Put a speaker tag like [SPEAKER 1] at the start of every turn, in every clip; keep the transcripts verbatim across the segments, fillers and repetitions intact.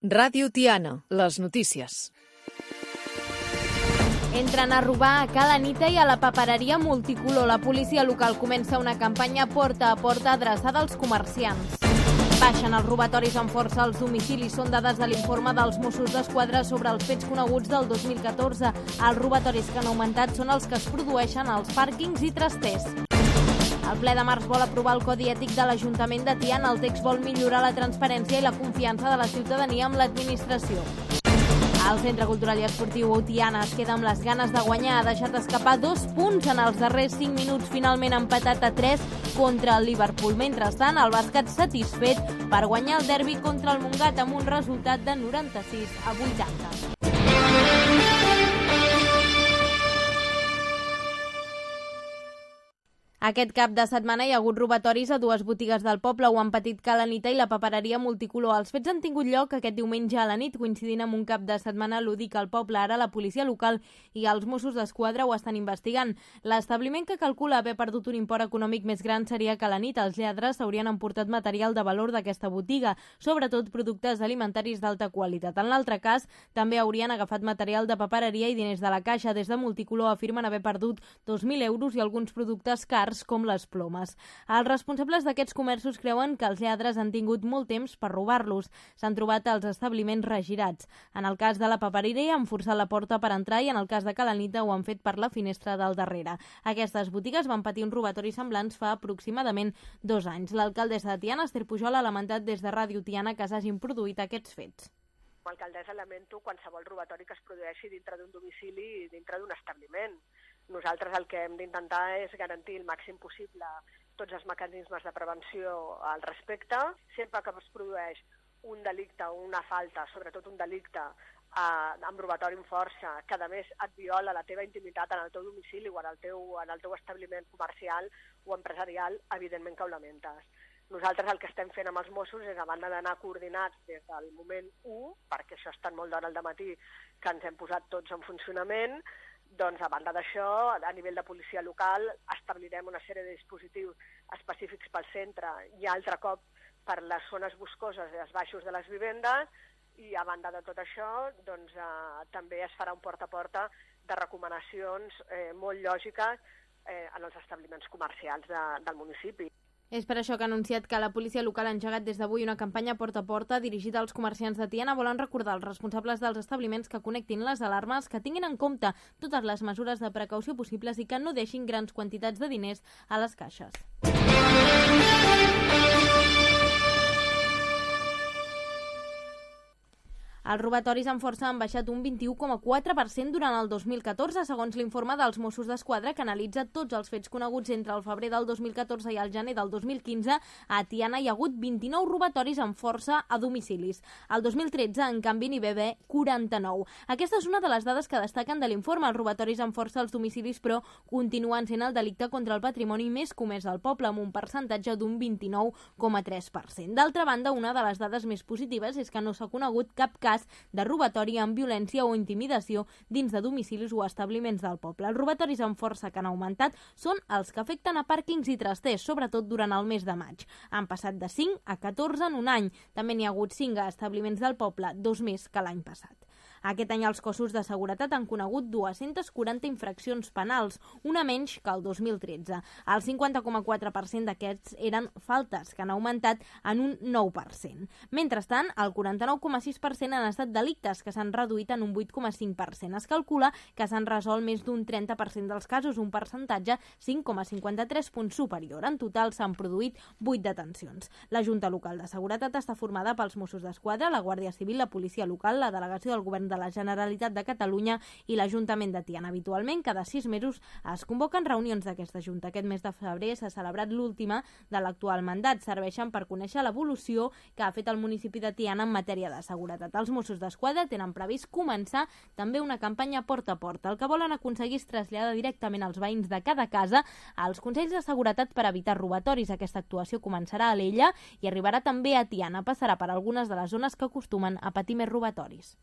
[SPEAKER 1] Ràdio Tiana, les notícies.
[SPEAKER 2] Entren a robar a Ca l'Anita i a la papereria Multicolor. La policia local comença una campanya porta a porta adreçada als comerciants. Baixen els robatoris amb força als domicilis. Són dades de l'informe dels Mossos d'Esquadra sobre els fets coneguts del dos mil catorze. Els robatoris que han augmentat són els que es produeixen als pàrquings i trasters. El ple de març vol aprovar el Codi Ètic de l'Ajuntament de Tiana. El text vol millorar la transparència i la confiança de la ciutadania amb l'administració. El Centre Cultural i Esportiu Tiana es queda amb les ganes de guanyar. Ha deixat escapar dos punts en els darrers cinc minuts, finalment empatat a tres contra el Liverpool. Mentrestant, el bàsquet satisfet per guanyar el derbi contra el Montgat amb un resultat de noranta-sis a vuitanta. Aquest cap de setmana hi ha hagut robatoris a dues botigues del poble. Ho han patit Ca l'Anita i la papereria Multicolor. Els fets han tingut lloc aquest diumenge a la nit, coincidint amb un cap de setmana lúdic al poble. Ara la policia local i els Mossos d'Esquadra ho estan investigant. L'establiment que calcula haver perdut un import econòmic més gran seria Ca l'Anita. Els lladres s'haurien emportat material de valor d'aquesta botiga, sobretot productes alimentaris d'alta qualitat. En l'altre cas, també haurien agafat material de papereria i diners de la caixa. Des de Multicolor afirmen haver perdut dos mil euros i alguns productes cars com les plomes. Els responsables d'aquests comerços creuen que els lladres han tingut molt temps per robar-los. S'han trobat els establiments regirats. En el cas de la papereria han forçat la porta per entrar i en el cas de Ca l'Anita ho han fet per la finestra del darrere. Aquestes botigues van patir un robatori semblants fa aproximadament dos anys. L'alcaldessa de Tiana, Esther Pujol, ha lamentat des de Ràdio Tiana que s'hagin produït aquests fets.
[SPEAKER 3] Com a alcaldessa lamento qualsevol robatori que es produeixi dintre d'un domicili i dintre d'un establiment. Nosaltres el que hem d'intentar és garantir el màxim possible tots els mecanismes de prevenció al respecte. Sempre que es produeix un delicte o una falta, sobretot un delicte eh, amb robatori amb força, que a més et viola la teva intimitat en el teu domicili o en el teu, en el teu establiment comercial o empresarial, evidentment que ho lamentes. Nosaltres el que estem fent amb els Mossos és, a banda d'anar coordinats des del moment u, perquè això està molt d'hora al dematí, que ens hem posat tots en funcionament, doncs a banda d'això, a nivell de policia local, establirem una sèrie de dispositius específics pel centre i altre cop per les zones boscoses i els baixos de les vivendes, i a banda de tot això, doncs, eh, també es farà un porta a porta de recomanacions eh, molt lògiques eh, en els establiments comercials de, del municipi.
[SPEAKER 2] És per això que ha anunciat que la policia local ha engegat des d'avui una campanya porta a porta dirigida als comerciants de Tiana. Volen recordar als responsables dels establiments que connectin les alarmes, que tinguin en compte totes les mesures de precaució possibles i que no deixin grans quantitats de diners a les caixes. Els robatoris amb força han baixat un vint-i-u coma quatre per cent durant el dos mil catorze, segons l'informe dels Mossos d'Esquadra, que analitza tots els fets coneguts entre el febrer del dos mil catorze i el gener del dos mil quinze. A Tiana hi ha hagut vint-i-nou robatoris amb força a domicilis. El dos mil tretze, en canvi, n'hi va haver quaranta-nou. Aquesta és una de les dades que destaquen de l'informe. Els robatoris amb força als domicilis, però, continuen sent el delicte contra el patrimoni més comès al poble, amb un percentatge d'un vint-i-nou coma tres per cent. D'altra banda, una de les dades més positives és que no s'ha conegut cap cas de robatori amb violència o intimidació dins de domicilis o establiments del poble. Els robatoris amb força que han augmentat són els que afecten a pàrquings i trasters, sobretot durant el mes de maig. Han passat de cinc a catorze en un any. També n'hi ha hagut cinc a establiments del poble, dos més que l'any passat. Aquest any els cossos de seguretat han conegut dues-centes quaranta infraccions penals, una menys que el dos mil tretze. El cinquanta coma quatre per cent d'aquests eren faltes, que han augmentat en un nou per cent. Mentrestant, el quaranta-nou coma sis per cent han estat delictes, que s'han reduït en un vuit coma cinc per cent. Es calcula que s'han resolt més d'un trenta per cent dels casos, un percentatge cinc coma cinquanta-tres punts superior. En total s'han produït vuit detencions. La Junta Local de Seguretat està formada pels Mossos d'Esquadra, la Guàrdia Civil, la Policia Local, la Delegació del Govern de la Generalitat de Catalunya i l'Ajuntament de Tiana. Habitualment, cada sis mesos es convoquen reunions d'aquesta Junta. Aquest mes de febrer s'ha celebrat l'última de l'actual mandat. Serveixen per conèixer l'evolució que ha fet el municipi de Tiana en matèria de seguretat. Els Mossos d'Esquadra tenen previst començar també una campanya porta a porta. El que volen aconseguir és traslladar directament als veïns de cada casa als consells de seguretat per evitar robatoris. Aquesta actuació començarà a l'Ella i arribarà també a Tiana. Passarà per algunes de les zones que acostumen a patir més robatoris.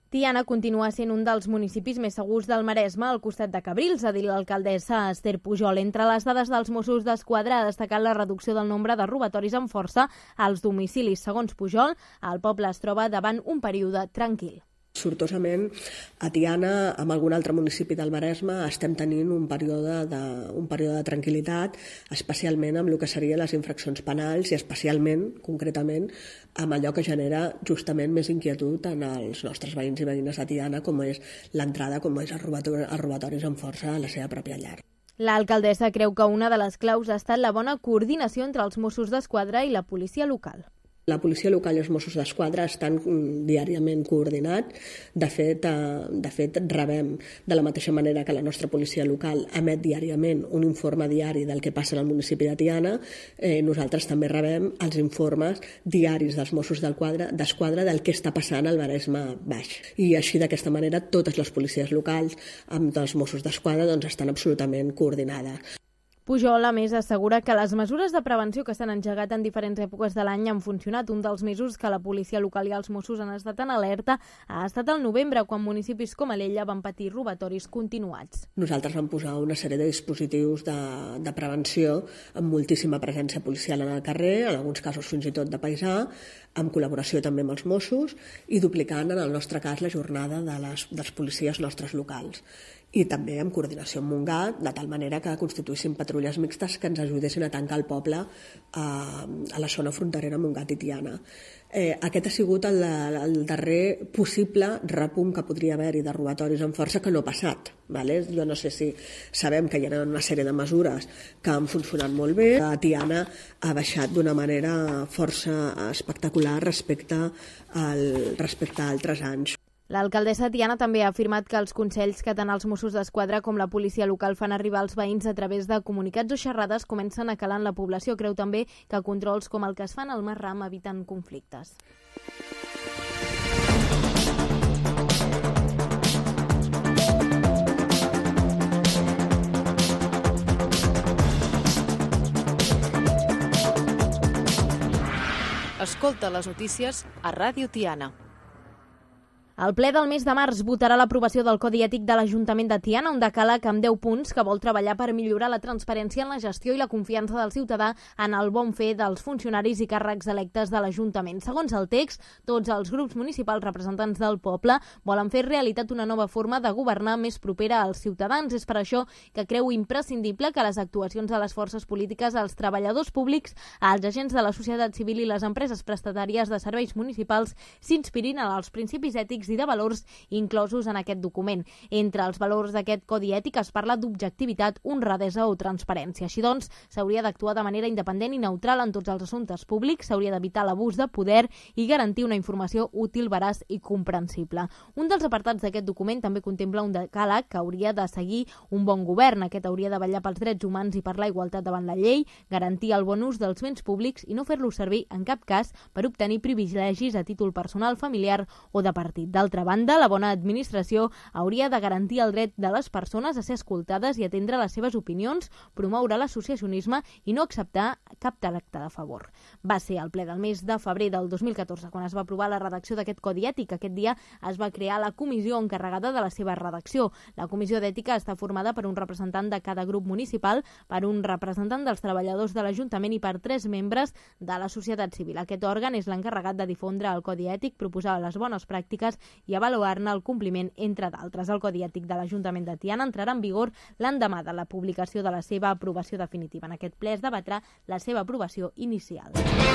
[SPEAKER 2] Tiana continua sent un dels municipis més segurs del Maresme al costat de Cabrils, ha dit l'alcaldessa Esther Pujol. Entre les dades dels Mossos d'Esquadra ha destacat la reducció del nombre de robatoris amb força als domicilis. Segons Pujol, el poble es troba davant un període tranquil.
[SPEAKER 4] Sortosament, a Tiana, amb algun altre municipi del Maresme, estem tenint un període de, un període de tranquil·litat, especialment amb el que serien les infraccions penals i especialment, concretament, amb allò que genera justament més inquietud en els nostres veïns i veïnes de Tiana, com és l'entrada, com és els robatoris amb força a la seva pròpia llar.
[SPEAKER 2] L'alcaldessa creu que una de les claus ha estat la bona coordinació entre els Mossos d'Esquadra i la policia local.
[SPEAKER 4] La policia local i els Mossos d'Esquadra estan diàriament coordinats. De fet, de fet, rebem de la mateixa manera que la nostra policia local emet diàriament un informe diari del que passa en el municipi de Tiana. Eh, nosaltres també rebem els informes diaris dels Mossos d'Esquadra del que està passant al Maresme Baix. I així, d'aquesta manera, totes les policies locals amb els Mossos d'Esquadra doncs, estan absolutament coordinades.
[SPEAKER 2] Pujol, a més, assegura que les mesures de prevenció que s'han engegat en diferents èpoques de l'any han funcionat. Un dels mesos que la policia local i els Mossos han estat en alerta ha estat el novembre, quan municipis com Alella van patir robatoris continuats.
[SPEAKER 4] Nosaltres vam posar una sèrie de dispositius de, de prevenció amb moltíssima presència policial en el carrer, en alguns casos fins i tot de paisà, amb col·laboració també amb els Mossos i duplicant, en el nostre cas, la jornada de les, dels policies nostres locals. I també amb coordinació amb Montgat, de tal manera que constituïssin patrulles mixtes que ens ajudessin a tancar el poble a, a la zona fronterera Montgat i Tiana. Eh, aquest ha sigut el, el darrer possible repunt que podria haver-hi de robatoris amb força que no ha passat. Vale? Jo no sé si sabem que hi ha una sèrie de mesures que han funcionat molt bé. A Tiana ha baixat d'una manera força espectacular respecte, al, respecte a altres anys.
[SPEAKER 2] L'alcaldessa Tiana també ha afirmat que els consells que tant els Mossos d'Esquadra com la policia local fan arribar als veïns a través de comunicats o xerrades comencen a calar en la població. Creu també que controls com el que es fan al Marram eviten conflictes.
[SPEAKER 1] Escolta les notícies a Ràdio Tiana.
[SPEAKER 2] El ple del mes de març votarà l'aprovació del Codi Ètic de l'Ajuntament de Tiana, un decàleg amb deu punts que vol treballar per millorar la transparència en la gestió i la confiança del ciutadà en el bon fer dels funcionaris i càrrecs electes de l'Ajuntament. Segons el text, tots els grups municipals representants del poble volen fer realitat una nova forma de governar més propera als ciutadans. És per això que creu imprescindible que les actuacions de les forces polítiques, als treballadors públics, als agents de la societat civil i les empreses prestatàries de serveis municipals s'inspirin en els principis ètics i de valors inclosos en aquest document. Entre els valors d'aquest codi ètic es parla d'objectivitat, honradesa o transparència. Així doncs, s'hauria d'actuar de manera independent i neutral en tots els assumptes públics, s'hauria d'evitar l'abús de poder i garantir una informació útil, veraç i comprensible. Un dels apartats d'aquest document també contempla un decàleg que hauria de seguir un bon govern. Aquest hauria de vetllar pels drets humans i per la igualtat davant la llei, garantir el bon ús dels béns públics i no fer-los servir en cap cas per obtenir privilegis a títol personal, familiar o de partit. D'altra banda, la bona administració hauria de garantir el dret de les persones a ser escoltades i atendre les seves opinions, promoure l'associacionisme i no acceptar cap tracte de favor. Va ser al ple del mes de febrer del dos mil catorze quan es va aprovar la redacció d'aquest codi ètic. Aquest dia es va crear la comissió encarregada de la seva redacció. La comissió d'ètica està formada per un representant de cada grup municipal, per un representant dels treballadors de l'Ajuntament i per tres membres de la societat civil. Aquest òrgan és l'encarregat de difondre el codi ètic, proposar les bones pràctiques i avaluar-ne el compliment, entre d'altres. El Codi Ètic de l'Ajuntament de Tiana entrarà en vigor l'endemà de la publicació de la seva aprovació definitiva. En aquest ple es debatrà la seva aprovació inicial.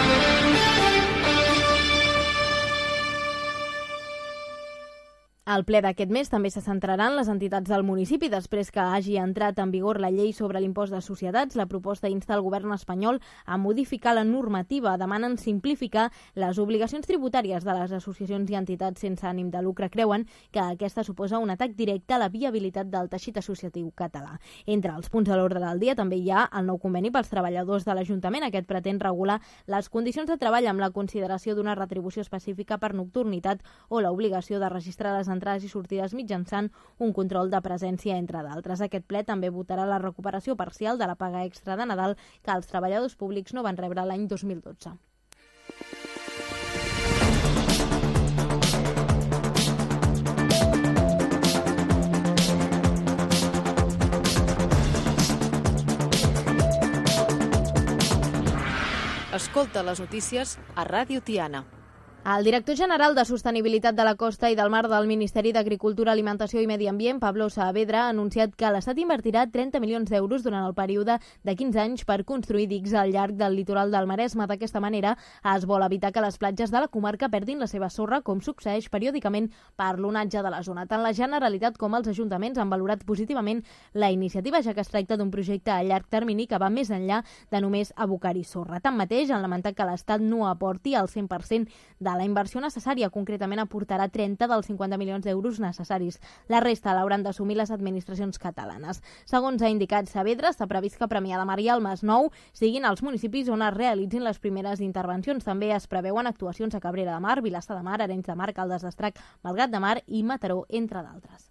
[SPEAKER 2] El ple d'aquest mes també se centrarà en les entitats del municipi. Després que hagi entrat en vigor la llei sobre l'impost de societats, la proposta insta el govern espanyol a modificar la normativa. Demanen simplificar les obligacions tributàries de les associacions i entitats sense ànim de lucre. Creuen que aquesta suposa un atac directe a la viabilitat del teixit associatiu català. Entre els punts de l'ordre del dia també hi ha el nou conveni pels treballadors de l'Ajuntament. Aquest pretén regular les condicions de treball amb la consideració d'una retribució específica per nocturnitat o l'obligació de registrar les entrades i sortides mitjançant un control de presència, entre d'altres. Aquest ple també votarà la recuperació parcial de la paga extra de Nadal que els treballadors públics no van rebre l'any dos mil dotze.
[SPEAKER 1] Escolta les notícies a Ràdio Tiana.
[SPEAKER 2] El director general de Sostenibilitat de la Costa i del Mar del Ministeri d'Agricultura, Alimentació i Medi Ambient, Pablo Saavedra, ha anunciat que l'Estat invertirà trenta milions d'euros durant el període de quinze anys per construir dics al llarg del litoral del Maresme. D'aquesta manera es vol evitar que les platges de la comarca perdin la seva sorra, com succeeix periòdicament per l'onatge de la zona. Tant la Generalitat com els ajuntaments han valorat positivament la iniciativa, ja que es tracta d'un projecte a llarg termini que va més enllà de només abocar-hi sorra. Tanmateix, han lamentat que l'Estat no aporti el cent per cent de la inversió necessària, concretament aportarà trenta dels cinquanta milions d'euros necessaris. La resta l'hauran d'assumir les administracions catalanes. Segons ha indicat Saavedra, està previst que Premià de Mar i el Masnou siguin els municipis on es realitzin les primeres intervencions. També es preveuen actuacions a Cabrera de Mar, Vilassar de Mar, Arenys de Mar, Caldes d'Estrac, Malgrat de Mar i Mataró, entre d'altres.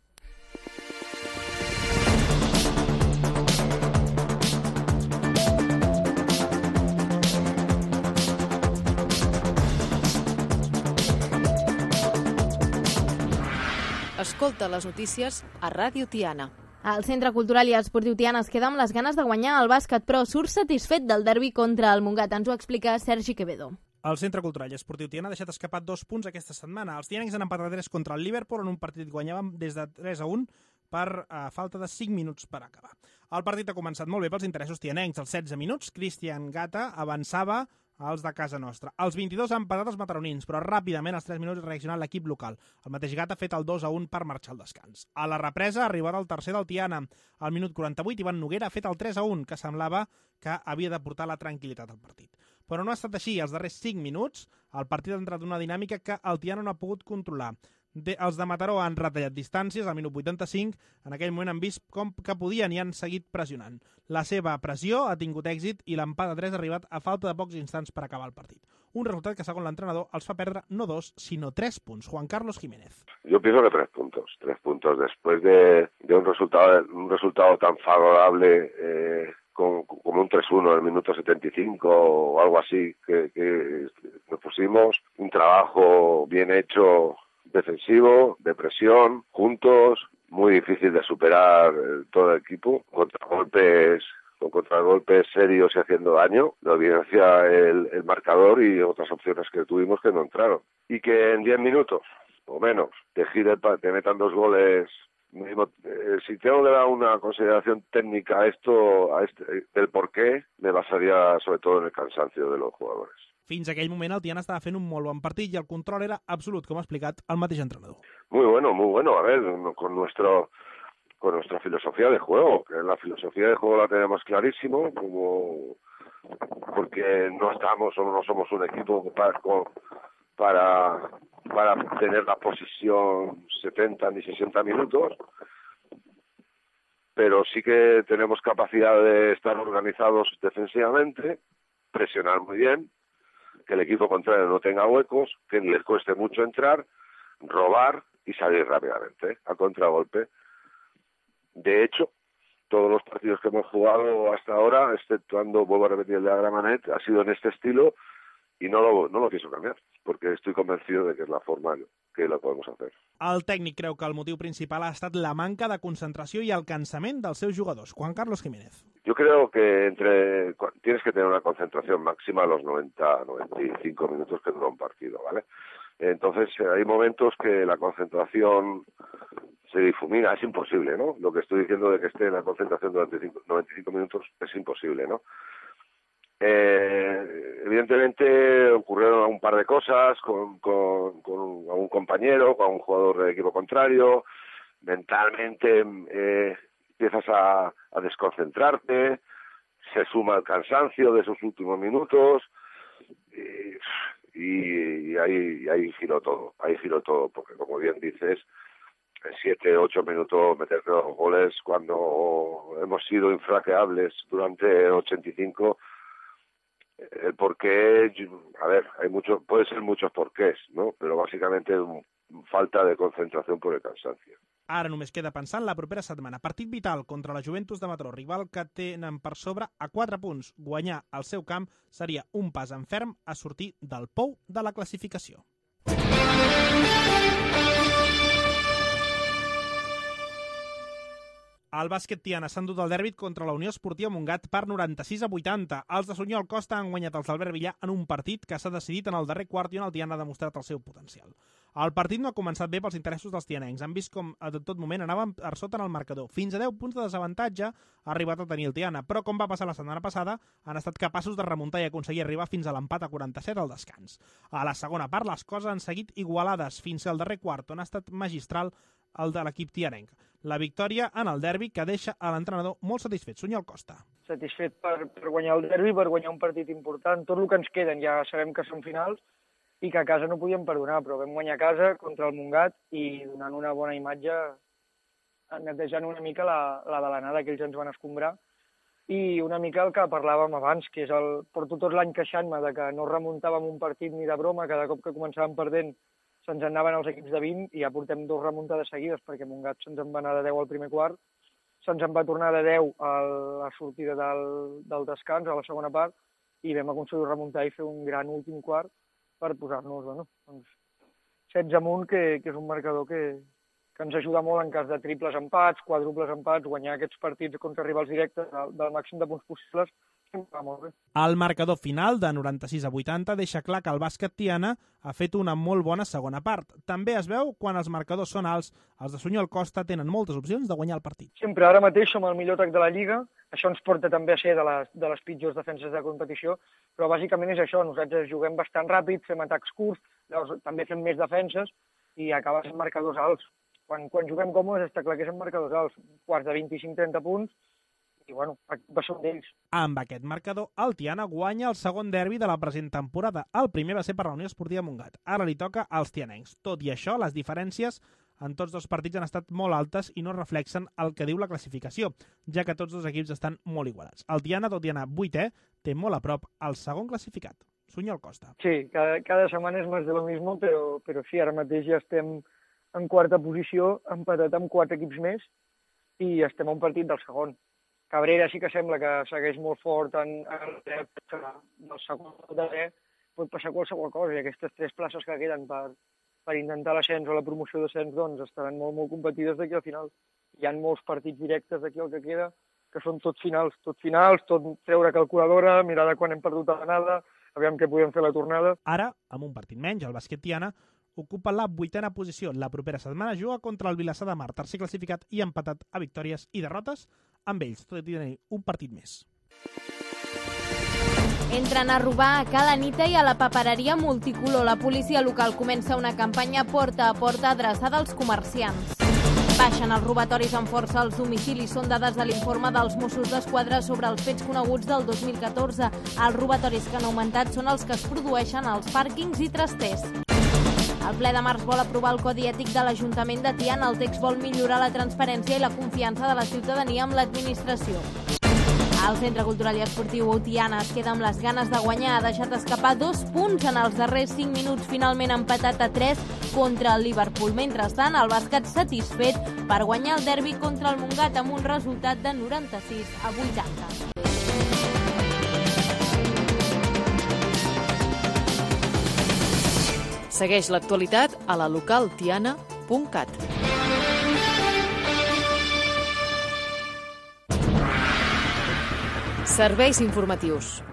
[SPEAKER 1] Escolta les notícies a Ràdio Tiana.
[SPEAKER 2] El Centre Cultural i Esportiu Tiana es queda amb les ganes de guanyar el bàsquet, però surt satisfet del derbi contra el Montgat. Ens ho explica Sergi Quevedo.
[SPEAKER 5] El Centre Cultural i Esportiu Tiana ha deixat escapar dos punts aquesta setmana. Els tianencs han empatat tres contra el Liverpool en un partit que guanyàvem des de tres a un per a falta de cinc minuts per acabar. El partit ha començat molt bé pels interessos tianencs. Als setze minuts, Cristian Gata avançava als de casa nostra. Els vint-i-dos han empatat els mataronins, però ràpidament, als tres minuts, ha reaccionat l'equip local. El mateix Gata ha fet el dos a un per marxar al descans. A la represa ha arribat el tercer del Tiana. Al minut quaranta-vuit, Ivan Noguera ha fet el tres a un, que semblava que havia de portar la tranquil·litat al partit. Però no ha estat així. Els darrers cinc minuts, el partit ha entrat en una dinàmica que el Tiana no ha pogut controlar. De, els de Mataró han retallat distàncies al minut vuitanta-cinc. En aquell moment han vist com que podien i han seguit pressionant. La seva pressió ha tingut èxit i l'empat a tres ha arribat a falta de pocs instants per acabar el partit. Un resultat que, segons l'entrenador, els fa perdre no dos, sino tres punts. Juan Carlos Jiménez.
[SPEAKER 6] Yo pienso que tres puntos. Tres puntos después de, de un resultado un resultado tan favorable eh, como, como un tres uno en el minuto setenta y cinco o algo así que, que nos pusimos. Un trabajo bien hecho defensivo, de presión, juntos, muy difícil de superar eh, todo el equipo, contragolpes, con contragolpes serios y haciendo daño, lo evidencia el, el marcador y otras opciones que tuvimos que no entraron. Y que en diez minutos, o menos, te gire, te metan dos goles. Mismo, eh, si tengo que dar una consideración técnica a esto, a este, del por qué, me basaría sobre todo en el cansancio de los jugadores.
[SPEAKER 5] Fins a aquell moment el Tiana estava fent un molt bon partit i el control era absolut, com ha explicat el mateix entrenador.
[SPEAKER 6] Muy bueno, muy bueno. A ver, con nuestro con nuestra filosofía de juego, que la filosofía de juego la tenemos clarísimo, como porque no estamos o no somos un equipo para para para tener la posición setenta ni sesenta minutos, pero sí que tenemos capacidad de estar organizados defensivamente, presionar muy bien, que el equipo contrario no tenga huecos, que les cueste mucho entrar, robar y salir rápidamente, ¿eh? A contragolpe. De hecho, todos los partidos que hemos jugado hasta ahora, exceptuando, vuelvo a repetir, el de Agramanet, ha sido en este estilo y no lo, no lo quiso cambiar, porque estoy convencido de que es la forma que lo podemos hacer.
[SPEAKER 5] El tècnic creu que el motiu principal ha estat la manca de concentració i el cansament dels seus jugadors. Juan Carlos Jiménez.
[SPEAKER 6] Yo creo que entre tienes que tener una concentración máxima a los noventa, noventa y cinco minutos que dura un partido, ¿vale? Entonces hay momentos que la concentración se difumina, es imposible, ¿no? Lo que estoy diciendo de que esté en la concentración durante noventa y cinco minutos es imposible, ¿no? Eh, evidentemente ocurrieron un par de cosas con, con, con un, un compañero, con un jugador del equipo contrario. Mentalmente eh, empiezas a, a desconcentrarte, se suma el cansancio de esos últimos minutos y, y, y ahí, y ahí giró todo, ahí giró todo, porque como bien dices, en siete, ocho minutos meter dos goles cuando hemos sido infranqueables durante ochenta y cinco. El porqué, a ver, hay muchos, puede ser muchos porqués, ¿no? Pero básicamente falta de concentración por el cansancio.
[SPEAKER 5] Ara només queda pensar en la propera setmana. Partit vital contra la Juventus de Mataró, rival que tenen per sobre a quatre punts. Guanyar al seu camp seria un pas en ferm a sortir del pou de la classificació. El bàsquet Tiana s'ha endut el derbi contra la Unió Esportiva Montgat per noranta-sis a vuitanta. Els de Sunyol Costa han guanyat els d'Albert Villar en un partit que s'ha decidit en el darrer quart i on el Tiana ha demostrat el seu potencial. El partit no ha començat bé pels interessos dels tianencs. Han vist com a tot moment anàvem per sota en el marcador. Fins a deu punts de desavantatge ha arribat a tenir el Tiana, però com va passar la setmana passada, han estat capaços de remuntar i aconseguir arribar fins a l'empat a quaranta-set al descans. A la segona part, les coses han seguit igualades fins al darrer quart, on ha estat magistral el de l'equip tianenc. La victòria en el derbi que deixa a l'entrenador molt satisfet. Sunyol Costa.
[SPEAKER 7] Satisfet per, per guanyar el derbi, per guanyar un partit important. Tot el que ens queden ja sabem que són finals i que a casa no podíem perdonar, però vam guanyar a casa contra el Montgat i donant una bona imatge, netejant una mica la, la de l'anada que ells ens van escombrar i una mica el que parlàvem abans, que és el... Porto tot l'any queixant-me de que no remuntàvem un partit ni de broma, cada cop que començàvem perdent se'ns anaven els equips de vint i ja portem dos remuntades seguides perquè Montgat se'ns en va anar de deu al primer quart, se'ns en va tornar de deu a la sortida del, del descans, a la segona part, i vam aconseguir remuntar i fer un gran últim quart per posar-nos, bueno, doncs, setze amunt, que, que és un marcador que, que ens ajuda molt en cas de triples empats, quàdruples empats, guanyar aquests partits contra rivals directes del, del màxim de punts possibles, sempre va molt bé.
[SPEAKER 5] El marcador final de noranta-sis a vuitanta deixa clar que el bàsquet Tiana ha fet una molt bona segona part. També es veu quan els marcadors són alts, els de Sunyol Costa tenen moltes opcions de guanyar el partit.
[SPEAKER 7] Sempre, ara mateix som el millor atac de la Lliga, això ens porta també a ser de les, de les pitjors defenses de competició, però bàsicament és això, nosaltres juguem bastant ràpid, fem atacs curts, llavors també fem més defenses i acaba sent marcadors alts. Quan, quan juguem còmodes està clar que són marcadors alts, quarts de vint-i-cinc a trenta punts, i bueno, va ser un d'ells.
[SPEAKER 5] Amb aquest marcador, el Tiana guanya el segon derbi de la present temporada. El primer va ser per la Unió Esportiva Montgat. Ara li toca als tianencs. Tot i això, les diferències en tots dos partits han estat molt altes i no reflexen el que diu la classificació, ja que tots dos equips estan molt igualats. El Tiana, tot i anar vuitè, té molt a prop el segon classificat, Sunyol Costa.
[SPEAKER 7] Sí, cada, cada setmana és més de lo mismo, però, però sí, ara mateix ja estem en quarta posició, empatat amb quatre equips més, i estem a un partit del segon. Cabrera sí que sembla que segueix molt fort en, en el del segon al darrer, pot passar qualsevol cosa, i aquestes tres places que queden per, per intentar l'ascens o la promoció d'ascens doncs estaran molt, molt competides d'aquí al final. Hi ha molts partits directes d'aquí al que queda, que són tots finals, tots finals, tot treure calculadora, mirar de quan hem perdut l'anada, aviam què podem fer la tornada.
[SPEAKER 5] Ara, amb un partit menys, el bàsquet Tiana ocupa la vuitena posició. La propera setmana juga contra el Vilassar de Mar, tercer classificat i empatat a victòries i derrotes amb ells, tot i tenir un partit més.
[SPEAKER 2] Entren a robar a Cala Nita i a la papereria Multicolor. La policia local comença una campanya porta a porta adreçada als comerciants. Baixen els robatoris amb força als domicilis. Són dades de l'informe dels Mossos d'Esquadra sobre els fets coneguts del dos mil catorze. Els robatoris que han augmentat són els que es produeixen als pàrquings i trasters. El ple de març vol aprovar el Codi Ètic de l'Ajuntament de Tiana. El text vol millorar la transparència i la confiança de la ciutadania amb l'administració. El Centre Cultural i Esportiu Tiana es queda amb les ganes de guanyar. Ha deixat escapar dos punts en els darrers cinc minuts, finalment empatat a tres contra el Liverpool. Mentrestant, el bàsquet satisfet per guanyar el derbi contra el Montgat amb un resultat de noranta-sis a vuitanta.
[SPEAKER 1] Segueix l'actualitat a la local tiana punt cat. Serveis informatius.